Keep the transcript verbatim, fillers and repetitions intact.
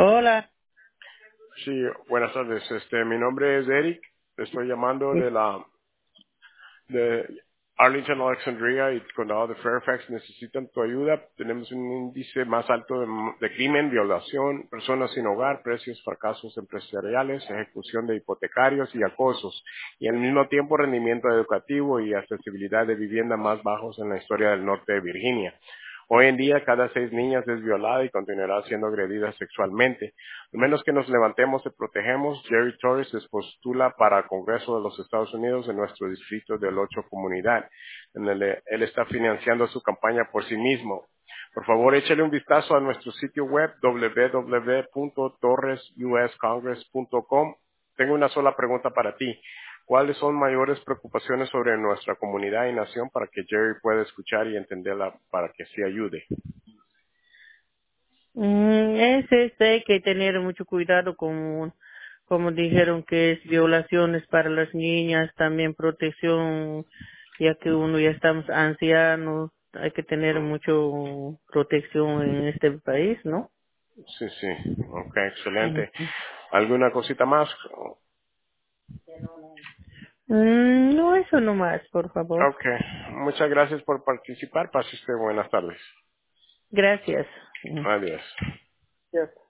Hola. Sí, buenas tardes. Este, mi nombre es Eric. Estoy llamando Sí. de la de Arlington, Alexandria y condado de Fairfax. Necesitan tu ayuda. Tenemos un índice más alto de, de crimen, violación, personas sin hogar, precios, fracasos empresariales, ejecución de hipotecarios y acosos, y al mismo tiempo rendimiento educativo y accesibilidad de vivienda más bajos en la historia del norte de Virginia. Hoy en día, cada seis niñas es violada y continuará siendo agredida sexualmente. Al menos que nos levantemos y protegemos, Jerry Torres se postula para Congreso de los Estados Unidos en nuestro distrito del ocho Comunidad. En el, él está financiando su campaña por sí mismo. Por favor, échale un vistazo a nuestro sitio web w w w punto torres u s congress punto com. Tengo una sola pregunta para ti. ¿Cuáles son mayores preocupaciones sobre nuestra comunidad y nación para que Jerry pueda escuchar y entenderla para que se ayude? Mm, es este, hay que tener mucho cuidado con, como dijeron que es violaciones para las niñas, también protección, ya que uno ya estamos ancianos, hay que tener mucho protección en este país, ¿no? Sí, sí. Ok, excelente. Ujú. ¿Alguna cosita más? Mm, no, eso nomás, por favor. Ok. Muchas gracias por participar. Pase usted buenas tardes. Gracias. Mm. Adiós. Yes.